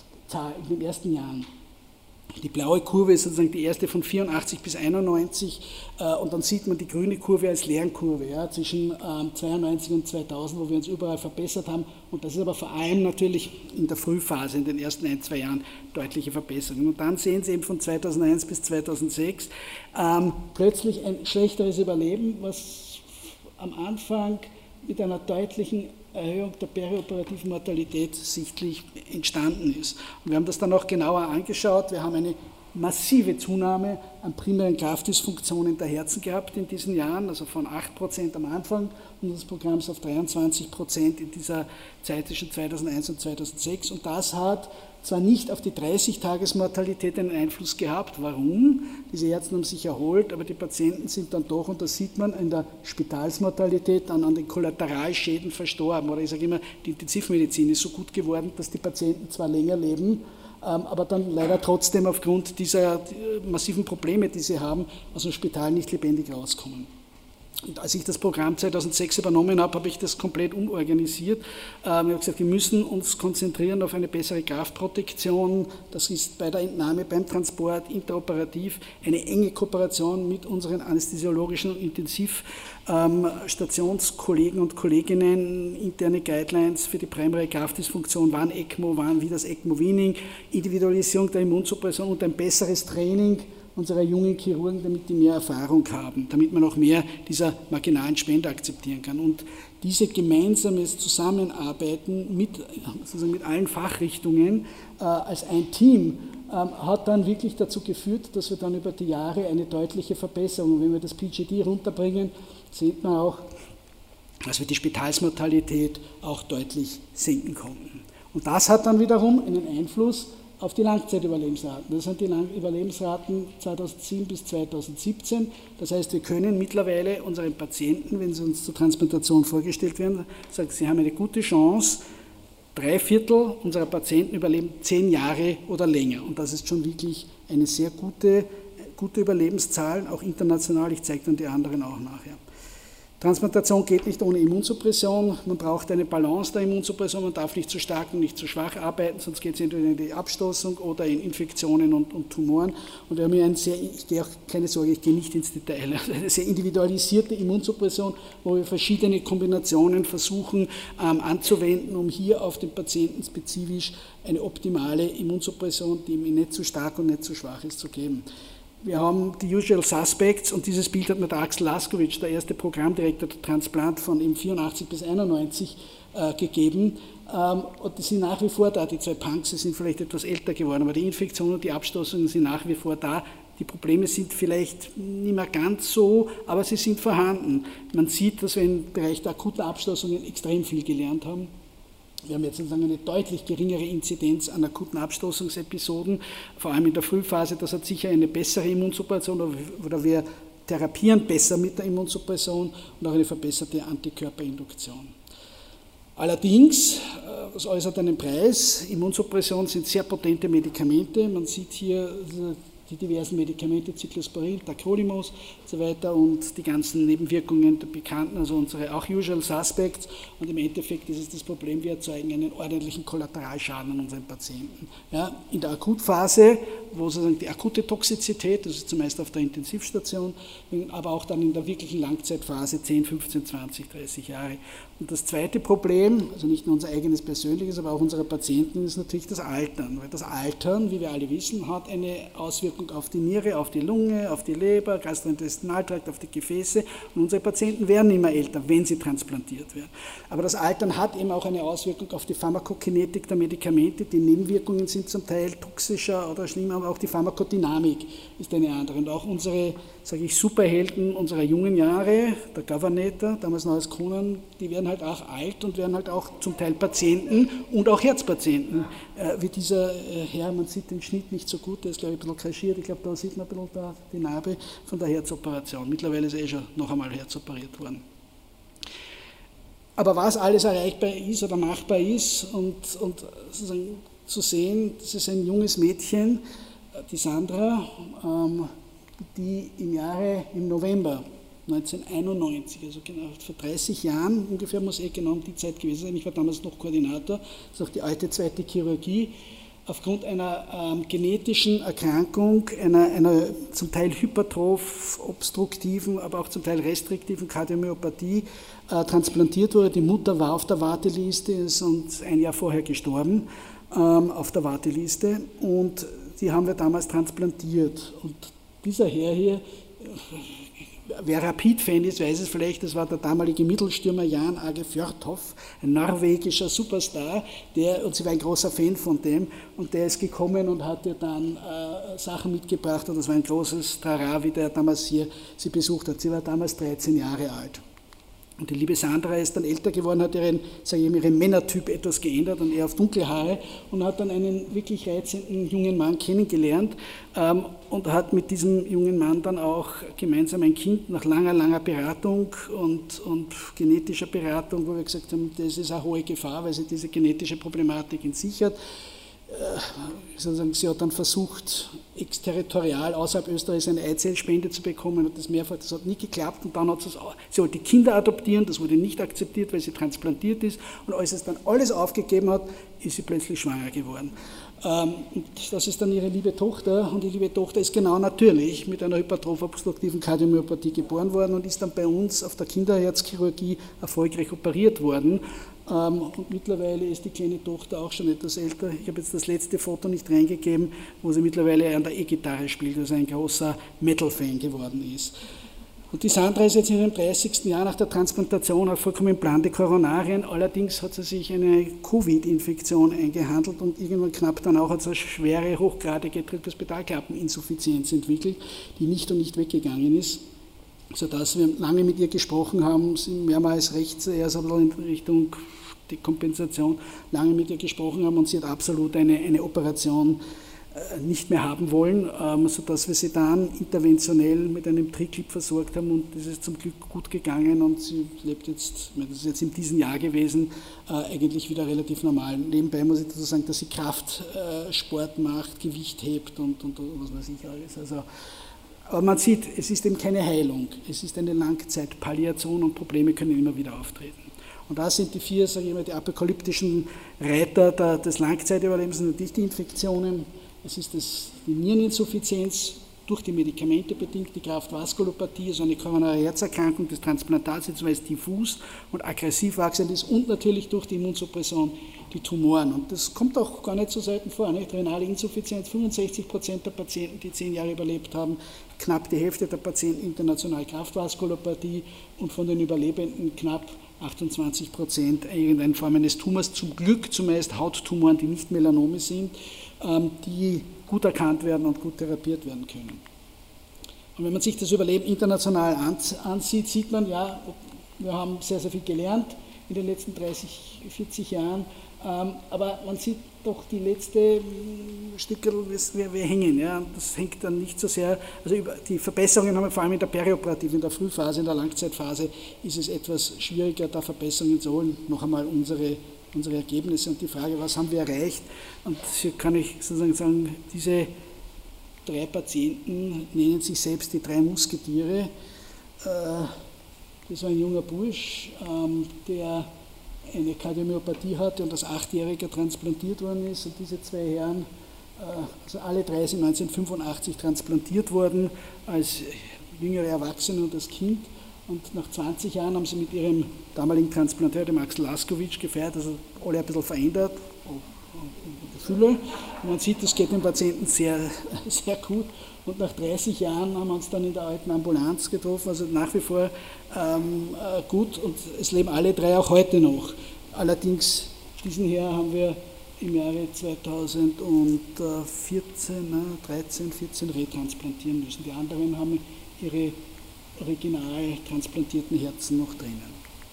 in den ersten Jahren. Die blaue Kurve ist sozusagen die erste von vierundachtzig bis einundneunzig äh, und dann sieht man die grüne Kurve als Lernkurve ja, zwischen ähm, zweiundneunzig und zweitausend, wo wir uns überall verbessert haben und das ist aber vor allem natürlich in der Frühphase, in den ersten ein, zwei Jahren deutliche Verbesserungen. Und dann sehen Sie eben von zweitausendeins bis zweitausendsechs ähm, plötzlich ein schlechteres Überleben, was am Anfang mit einer deutlichen Erhöhung der perioperativen Mortalität sichtlich entstanden ist. Und wir haben das dann auch genauer angeschaut. Wir haben eine massive Zunahme an primären Kraftdysfunktionen der Herzen gehabt in diesen Jahren, also von acht Prozent am Anfang unseres Programms auf dreiundzwanzig Prozent in dieser Zeit zwischen zweitausendeins und zweitausendsechs. Und das hat zwar nicht auf die dreißig-Tages-Mortalität einen Einfluss gehabt. Warum? Diese Ärzte haben sich erholt, aber die Patienten sind dann doch, und das sieht man in der Spitalsmortalität, dann an den Kollateralschäden verstorben. Oder ich sage immer, die Intensivmedizin ist so gut geworden, dass die Patienten zwar länger leben, aber dann leider trotzdem aufgrund dieser massiven Probleme, die sie haben, aus dem Spital nicht lebendig rauskommen. Und als ich das Programm zweitausendsechs übernommen habe, habe ich das komplett umorganisiert. Ich habe gesagt, wir müssen uns konzentrieren auf eine bessere Kraftprotektion. Das ist bei der Entnahme, beim Transport, interoperativ, eine enge Kooperation mit unseren anästhesiologischen und Intensivstationskollegen und Kolleginnen, interne Guidelines für die primäre Kraftdysfunktion, wann ECMO, wann wie das ECMO-Weaning, Individualisierung der Immunsuppression und ein besseres Training unserer jungen Chirurgen, damit die mehr Erfahrung haben, damit man auch mehr dieser marginalen Spende akzeptieren kann. Und diese gemeinsames Zusammenarbeiten mit, sozusagen mit allen Fachrichtungen äh, als ein Team äh, hat dann wirklich dazu geführt, dass wir dann über die Jahre eine deutliche Verbesserung, und wenn wir das P G D runterbringen, sieht man auch, dass wir die Spitalsmortalität auch deutlich senken konnten. Und das hat dann wiederum einen Einfluss auf die Langzeitüberlebensraten. Das sind die Überlebensraten zweitausendsieben bis zweitausendsiebzehn. Das heißt, wir können mittlerweile unseren Patienten, wenn sie uns zur Transplantation vorgestellt werden, sagen, sie haben eine gute Chance, drei Viertel unserer Patienten überleben zehn Jahre oder länger. Und das ist schon wirklich eine sehr gute, gute Überlebenszahl, auch international. Ich zeige dann die anderen auch nachher. Transplantation geht nicht ohne Immunsuppression, man braucht eine Balance der Immunsuppression, man darf nicht zu stark und nicht zu schwach arbeiten, sonst geht es entweder in die Abstoßung oder in Infektionen und, und Tumoren. Und wir haben hier ein sehr, ich gehe auch, keine Sorge, ich gehe nicht ins Detail, eine sehr individualisierte Immunsuppression, wo wir verschiedene Kombinationen versuchen ähm, anzuwenden, um hier auf den Patienten spezifisch eine optimale Immunsuppression, die ihm nicht zu stark und nicht zu schwach ist, zu geben. Wir haben die Usual Suspects und dieses Bild hat mir der Axel Laskovic, der erste Programmdirektor der Transplant von im vierundachtzig bis einundneunzig äh, gegeben. Ähm, und die sind nach wie vor da, die zwei Punks, die sind vielleicht etwas älter geworden, aber die Infektionen und die Abstoßungen sind nach wie vor da. Die Probleme sind vielleicht nicht mehr ganz so, aber sie sind vorhanden. Man sieht, dass wir im Bereich der akuten Abstoßungen extrem viel gelernt haben. Wir haben jetzt sozusagen eine deutlich geringere Inzidenz an akuten Abstoßungsepisoden, vor allem in der Frühphase. Das hat sicher eine bessere Immunsuppression oder wir therapieren besser mit der Immunsuppression und auch eine verbesserte Antikörperinduktion. Allerdings, das äußert einen Preis. Immunsuppression sind sehr potente Medikamente. Man sieht hier die diversen Medikamente, Cyclosporin, Tacrolimus und so weiter und die ganzen Nebenwirkungen der Bekannten, also unsere auch Usual Suspects. Und im Endeffekt ist es das Problem, wir erzeugen einen ordentlichen Kollateralschaden an unseren Patienten. Ja, in der Akutphase, wo sozusagen die akute Toxizität, das ist zumeist auf der Intensivstation, aber auch dann in der wirklichen Langzeitphase zehn, fünfzehn, zwanzig, dreißig Jahre. Und das zweite Problem, also nicht nur unser eigenes persönliches, aber auch unserer Patienten, ist natürlich das Altern. Weil das Altern, wie wir alle wissen, hat eine Auswirkung auf die Niere, auf die Lunge, auf die Leber, Gastrointestinaltrakt, auf die Gefäße. Und unsere Patienten werden immer älter, wenn sie transplantiert werden. Aber das Altern hat eben auch eine Auswirkung auf die Pharmakokinetik der Medikamente. Die Nebenwirkungen sind zum Teil toxischer oder schlimmer, aber auch die Pharmakodynamik ist eine andere. Und auch unsere, sage ich, Superhelden unserer jungen Jahre, der Governator, damals noch als Kronen, die werden halt auch alt und werden halt auch zum Teil Patienten und auch Herzpatienten, äh, wie dieser äh, Herr, man sieht den Schnitt nicht so gut, der ist glaube ich ein bisschen kaschiert, ich glaube da sieht man ein bisschen da die Narbe von der Herzoperation. Mittlerweile ist er eh schon noch einmal herzoperiert worden. Aber was alles erreichbar ist oder machbar ist und, und sozusagen zu sehen, das ist ein junges Mädchen, die Sandra, ähm, die im Jahre, im November neunzehnhunderteinundneunzig, also genau vor dreißig Jahren ungefähr muss eh genau um die Zeit gewesen sein, ich war damals noch Koordinator, das ist auch die alte zweite Chirurgie, aufgrund einer ähm, genetischen Erkrankung, einer, einer zum Teil hypertroph, obstruktiven, aber auch zum Teil restriktiven Kardiomyopathie äh, transplantiert wurde. Die Mutter war auf der Warteliste, ist und ein Jahr vorher gestorben ähm, auf der Warteliste und die haben wir damals transplantiert. Und dieser Herr hier, wer Rapid-Fan ist, weiß es vielleicht, das war der damalige Mittelstürmer Jan Age Fjørtoft, ein norwegischer Superstar, der, und sie war ein großer Fan von dem, und der ist gekommen und hatte dann äh, Sachen mitgebracht, und das war ein großes Trara, wie der damals hier sie besucht hat. Sie war damals dreizehn Jahre alt. Und die liebe Sandra ist dann älter geworden, hat ihren, sage ich, ihren Männertyp etwas geändert und eher auf dunkle Haare und hat dann einen wirklich reizenden jungen Mann kennengelernt ähm, und hat mit diesem jungen Mann dann auch gemeinsam ein Kind nach langer, langer Beratung und, und genetischer Beratung, wo wir gesagt haben, das ist eine hohe Gefahr, weil sie diese genetische Problematik in sich hat. sozusagen, sie hat dann versucht, exterritorial außerhalb Österreichs eine Eizellspende zu bekommen, hat das mehrfach, das hat nicht geklappt und dann hat sie, sie wollte Kinder adoptieren, das wurde nicht akzeptiert, weil sie transplantiert ist und als es dann alles aufgegeben hat, ist sie plötzlich schwanger geworden. Und das ist dann ihre liebe Tochter und die liebe Tochter ist genau natürlich mit einer hypertroph-obstruktiven Kardiomyopathie geboren worden und ist dann bei uns auf der Kinderherzchirurgie erfolgreich operiert worden. Und mittlerweile ist die kleine Tochter auch schon etwas älter. Ich habe jetzt das letzte Foto nicht reingegeben, wo sie mittlerweile an der E-Gitarre spielt, also ein großer Metal-Fan geworden ist. Und die Sandra ist jetzt in ihrem dreißigsten Jahr nach der Transplantation, hat vollkommen blande Koronarien, allerdings hat sie sich eine Covid-Infektion eingehandelt und irgendwann knapp danach hat sie eine schwere, hochgradige Tricuspidalklappeninsuffizienz entwickelt, die nicht und nicht weggegangen ist, sodass wir lange mit ihr gesprochen haben, sie mehrmals rechts, erst in Richtung Dekompensation, lange mit ihr gesprochen haben und sie hat absolut eine, eine Operation nicht mehr haben wollen, sodass wir sie dann interventionell mit einem Triclip versorgt haben und das ist zum Glück gut gegangen und sie lebt jetzt, das ist jetzt in diesem Jahr gewesen, eigentlich wieder relativ normal. Nebenbei muss ich dazu sagen, dass sie Kraftsport macht, Gewicht hebt und, und, und was weiß ich alles. Also, aber man sieht, es ist eben keine Heilung, es ist eine Langzeitpalliation und Probleme können immer wieder auftreten. Und da sind die vier, sage ich mal, die apokalyptischen Reiter der, des Langzeitüberlebens natürlich die Infektionen. Es ist das, die Niereninsuffizienz durch die Medikamente bedingt, die Kraftvaskulopathie, also eine koronare Herzerkrankung des Transplantats, weil es diffus und aggressiv wachsend ist und natürlich durch die Immunsuppression die Tumoren. Und das kommt auch gar nicht so selten vor. Nicht? Renale Insuffizienz, fünfundsechzig Prozent der Patienten, die zehn Jahre überlebt haben, knapp die Hälfte der Patienten international Kraftvaskulopathie und von den Überlebenden knapp achtundzwanzig Prozent irgendeine Form eines Tumors, zum Glück zumeist Hauttumoren, die nicht Melanome sind, die gut erkannt werden und gut therapiert werden können. Und wenn man sich das Überleben international ansieht, sieht man, ja, wir haben sehr, sehr viel gelernt in den letzten dreißig, vierzig Jahren, aber man sieht doch die letzte Stücke, wir, wir hängen. Ja. Das hängt dann nicht so sehr, also über die Verbesserungen haben wir vor allem in der perioperativen, in der Frühphase, in der Langzeitphase ist es etwas schwieriger, da Verbesserungen zu holen. Noch einmal unsere, unsere Ergebnisse und die Frage, was haben wir erreicht? Und hier kann ich sozusagen sagen, diese drei Patienten nennen sich selbst die drei Musketiere. Das war ein junger Bursch, der eine Kardiomyopathie hatte und als Achtjähriger transplantiert worden ist. Und diese zwei Herren, also alle drei sind neunzehnhundertfünfundachtzig transplantiert worden, als jüngere Erwachsene und als Kind. Und nach zwanzig Jahren haben sie mit ihrem damaligen Transplanteur, dem Axel Laskowitsch, gefeiert, also alle ein bisschen verändert, Gefühle. Und man sieht, das geht den Patienten sehr, sehr gut. Und nach dreißig Jahren haben wir uns dann in der alten Ambulanz getroffen, also nach wie vor ähm, gut und es leben alle drei auch heute noch. Allerdings, diesen hier haben wir im Jahre zweitausendvierzehn, ne, dreizehn, vierzehn retransplantieren müssen. Die anderen haben ihre original transplantierten Herzen noch drinnen.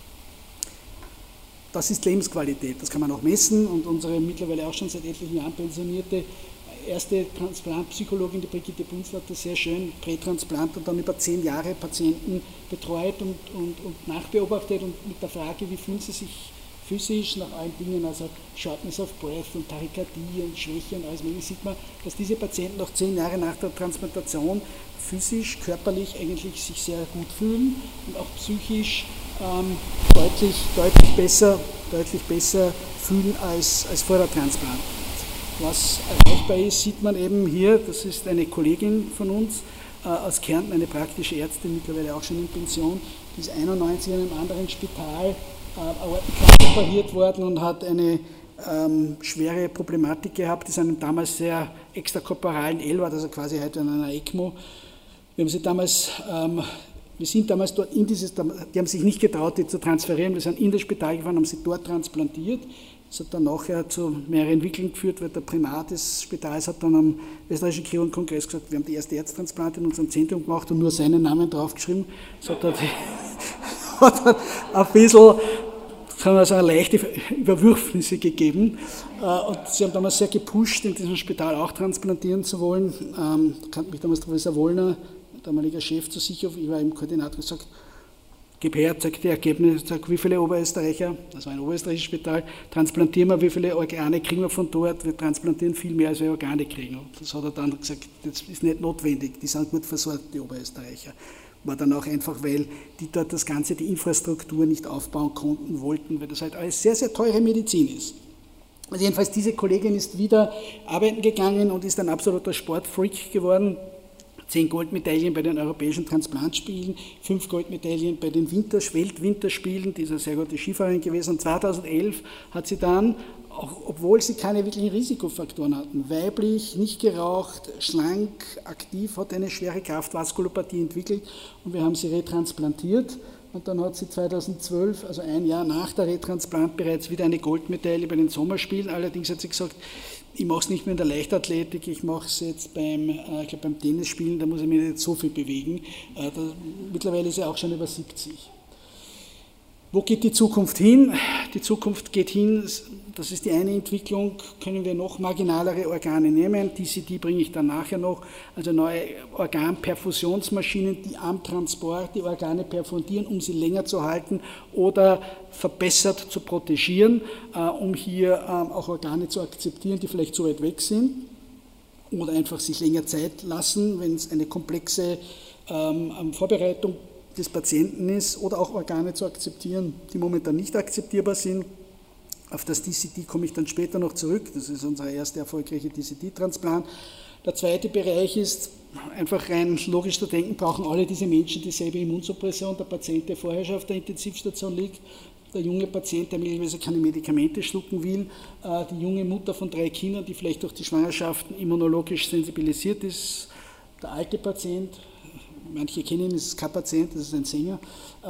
Das ist Lebensqualität, das kann man auch messen und unsere mittlerweile auch schon seit etlichen Jahren pensionierte erste Transplantpsychologin, die Brigitte Bunzl, hat das sehr schön prätransplant und dann über zehn Jahre Patienten betreut und, und, und nachbeobachtet und mit der Frage, wie fühlen sie sich physisch nach allen Dingen, also Shortness of Breath und Tachykardie und Schwäche und alles mögliche, sieht man, dass diese Patienten noch zehn Jahre nach der Transplantation physisch, körperlich eigentlich sich sehr gut fühlen und auch psychisch ähm, deutlich, deutlich, besser, deutlich besser fühlen als, als vor der Transplant. Was erreichbar ist, sieht man eben hier, das ist eine Kollegin von uns äh, aus Kärnten, eine praktische Ärztin, mittlerweile auch schon in Pension, die ist einundneunzig in einem anderen Spital äh, Aortenkranz operiert worden und hat eine ähm, schwere Problematik gehabt, ist einem damals sehr extrakorporalen L-Wert, also quasi heute an einer ECMO. Wir haben sie damals, ähm, wir sind damals dort in dieses, die haben sich nicht getraut, die zu transferieren, wir sind in das Spital gefahren, haben sie dort transplantiert. Das hat dann nachher zu mehreren Entwicklungen geführt, weil der Primat des Spitals hat dann am österreichischen Chirurgenkongress gesagt, wir haben die erste Herztransplantate in unserem Zentrum gemacht und nur seinen Namen draufgeschrieben. Das hat dann, hat dann ein bisschen, kann man sagen, leichte Überwürfnisse gegeben. Und sie haben damals sehr gepusht, in diesem Spital auch transplantieren zu wollen. Ähm, kannte mich damals Professor Wollner, damaliger Chef zu Sichhoff, ich war im Koordinator, gesagt, gib her, zeig die Ergebnisse, sag, wie viele Oberösterreicher, das war ein oberösterreichisches Spital, transplantieren wir, wie viele Organe kriegen wir von dort, wir transplantieren viel mehr, als wir Organe kriegen. Und das hat er dann gesagt, das ist nicht notwendig, die sind gut versorgt, die Oberösterreicher. War dann auch einfach, weil die dort das Ganze, die Infrastruktur nicht aufbauen konnten, wollten, weil das halt alles sehr, sehr teure Medizin ist. Also jedenfalls, diese Kollegin ist wieder arbeiten gegangen und ist ein absoluter Sportfreak geworden. Zehn Goldmedaillen bei den Europäischen Transplantspielen, fünf Goldmedaillen bei den Winter Weltwinterspielen, die ist eine sehr gute Skifahrerin gewesen. Und zweitausendelf hat sie dann, auch obwohl sie keine wirklichen Risikofaktoren hatten, weiblich, nicht geraucht, schlank, aktiv, hat eine schwere Kraftvaskulopathie entwickelt und wir haben sie retransplantiert. Und dann hat sie zweitausendzwölf, also ein Jahr nach der Retransplant, bereits wieder eine Goldmedaille bei den Sommerspielen. Allerdings hat sie gesagt, ich mache es nicht mehr in der Leichtathletik, ich mache es jetzt beim, äh, ich glaub, beim Tennisspielen, da muss ich mich nicht so viel bewegen. Äh, da, mittlerweile ist sie auch schon über siebzig. Wo geht die Zukunft hin? Die Zukunft geht hin, das ist die eine Entwicklung, können wir noch marginalere Organe nehmen, D C D bringe ich dann nachher noch, also neue Organperfusionsmaschinen, die am Transport die Organe perfundieren, um sie länger zu halten oder verbessert zu protegieren, um hier auch Organe zu akzeptieren, die vielleicht zu weit weg sind oder einfach sich länger Zeit lassen, wenn es eine komplexe Vorbereitung des Patienten ist, oder auch Organe zu akzeptieren, die momentan nicht akzeptierbar sind. Auf das D C D komme ich dann später noch zurück, das ist unser erster erfolgreicher D C D-Transplant. Der zweite Bereich ist, einfach rein logisch zu denken, brauchen alle diese Menschen dieselbe Immunsuppression. Der Patient, der vorher schon auf der Intensivstation liegt, der junge Patient, der möglicherweise keine Medikamente schlucken will, die junge Mutter von drei Kindern, die vielleicht durch die Schwangerschaften immunologisch sensibilisiert ist, der alte Patient, manche kennen ihn, das ist kein Patient, das ist ein Sänger,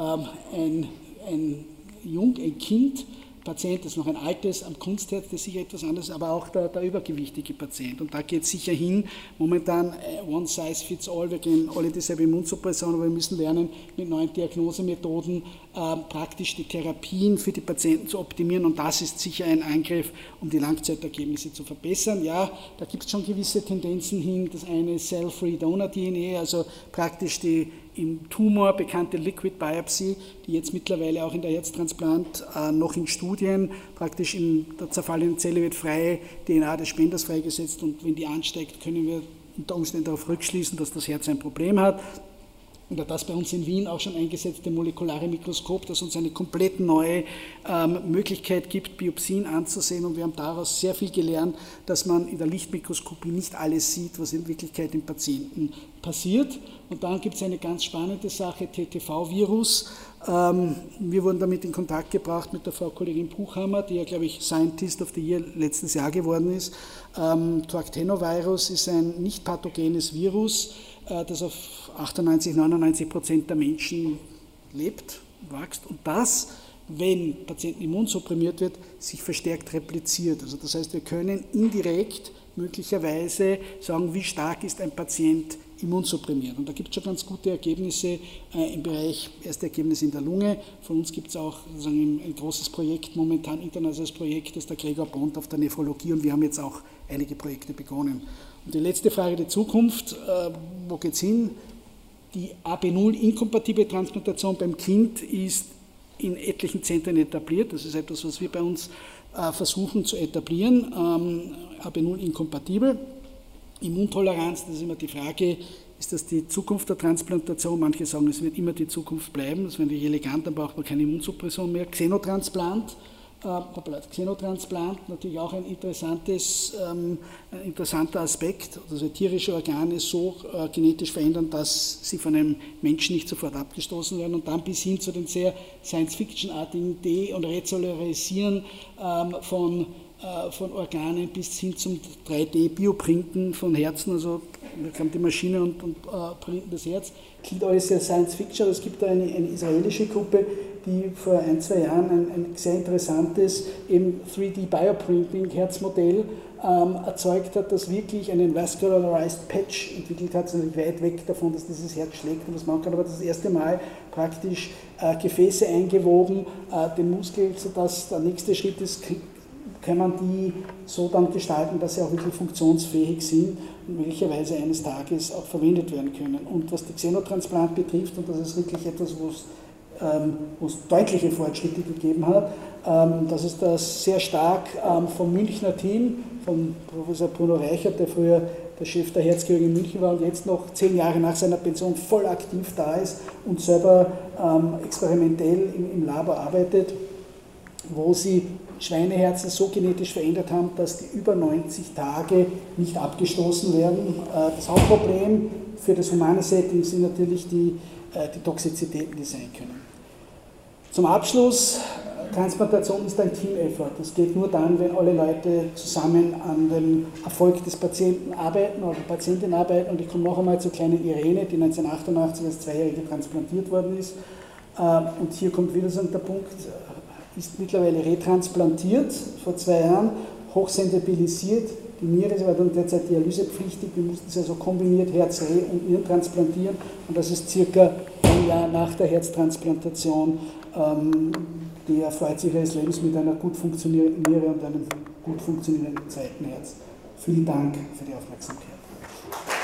ein, ein Jung, ein Kind, Patient, das ist noch ein altes, am Kunstherz, das ist sicher etwas anderes, aber auch der, der übergewichtige Patient. Und da geht es sicher hin, momentan one size fits all, wir gehen alle dieselbe Immunsuppression, aber wir müssen lernen, mit neuen Diagnosemethoden äh, praktisch die Therapien für die Patienten zu optimieren, und das ist sicher ein Eingriff, um die Langzeitergebnisse zu verbessern. Ja, da gibt es schon gewisse Tendenzen hin, das eine ist Cell-Free Donor D N A, also praktisch die im Tumor bekannte Liquid Biopsy, die jetzt mittlerweile auch in der Herztransplant äh, noch in Studien, praktisch in der zerfallenen Zelle wird freie D N A des Spenders freigesetzt, und wenn die ansteigt, können wir unter Umständen darauf rückschließen, dass das Herz ein Problem hat. Und das bei uns in Wien auch schon eingesetzte molekulare Mikroskop, das uns eine komplett neue ähm, Möglichkeit gibt, Biopsien anzusehen. Und wir haben daraus sehr viel gelernt, dass man in der Lichtmikroskopie nicht alles sieht, was in Wirklichkeit im Patienten passiert. Und dann gibt es eine ganz spannende Sache, T T V-Virus. Ähm, wir wurden damit in Kontakt gebracht mit der Frau Kollegin Buchhammer, die ja, glaube ich, Scientist of the Year letztes Jahr geworden ist. Ähm, Tractenovirus ist ein nicht pathogenes Virus, das auf achtundneunzig, neunundneunzig Prozent der Menschen lebt, wächst, und das, wenn Patienten immunsupprimiert wird, sich verstärkt repliziert. Also das heißt, wir können indirekt möglicherweise sagen, wie stark ist ein Patient immunsupprimiert. Und da gibt es schon ganz gute Ergebnisse äh, im Bereich, erste Ergebnisse in der Lunge. Von uns gibt es auch sozusagen ein großes Projekt, momentan internationales Projekt, das ist der Gregor Bond auf der Nephrologie, und wir haben jetzt auch einige Projekte begonnen. Und die letzte Frage der Zukunft, äh, wo geht es hin? Die A B null inkompatible Transplantation beim Kind ist in etlichen Zentren etabliert. Das ist etwas, was wir bei uns äh, versuchen zu etablieren. Ähm, A B null inkompatibel. Immuntoleranz, das ist immer die Frage, ist das die Zukunft der Transplantation? Manche sagen, es wird immer die Zukunft bleiben, das wäre natürlich elegant, dann braucht man keine Immunsuppression mehr. Xenotransplant, äh, Xenotransplant, natürlich auch ein interessantes, ähm, ein interessanter Aspekt, also tierische Organe so äh, genetisch verändern, dass sie von einem Menschen nicht sofort abgestoßen werden, und dann bis hin zu den sehr Science-Fiction-artigen De- und Rezolarisieren ähm, von von Organen bis hin zum drei D-Bioprinten von Herzen, also wir haben die Maschine und, und äh, printen das Herz. Klingt alles sehr Science-Fiction, es gibt da eine, eine israelische Gruppe, die vor ein, zwei Jahren ein, ein sehr interessantes eben drei D-Bioprinting-Herzmodell ähm, erzeugt hat, das wirklich einen vascularized Patch entwickelt hat, also weit weg davon, dass dieses Herz schlägt und das machen kann, aber das erste Mal praktisch äh, Gefäße eingewoben, äh, den Muskel, sodass der nächste Schritt ist, kann man die so dann gestalten, dass sie auch wirklich funktionsfähig sind und möglicherweise eines Tages auch verwendet werden können. Und was die Xenotransplant betrifft, und das ist wirklich etwas, wo es wo es deutliche Fortschritte gegeben hat. Das ist das sehr stark vom Münchner Team, von Professor Bruno Reichert, der früher der Chef der Herzchirurgie in München war und jetzt noch zehn Jahre nach seiner Pension voll aktiv da ist und selber experimentell im Labor arbeitet, wo sie Schweineherzen so genetisch verändert haben, dass die über neunzig Tage nicht abgestoßen werden. Das Hauptproblem für das humane Setting sind natürlich die, die Toxizitäten, die sein können. Zum Abschluss, Transplantation ist ein Team-Effort. Das geht nur dann, wenn alle Leute zusammen an dem Erfolg des Patienten arbeiten oder Patientin arbeiten. Und ich komme noch einmal zur kleinen Irene, die neunzehnhundertachtundachtzig als Zweijährige transplantiert worden ist. Und hier kommt wieder so der Punkt, ist mittlerweile retransplantiert, vor zwei Jahren, hochsensibilisiert. Die Niere war dann derzeit dialysepflichtig, wir mussten sie also kombiniert Herz, Re und Nieren transplantieren und das ist circa ein Jahr nach der Herztransplantation. Ähm, die erfreut sich ihres Lebens mit einer gut funktionierenden Niere und einem gut funktionierenden zweiten Herz. Vielen Dank für die Aufmerksamkeit.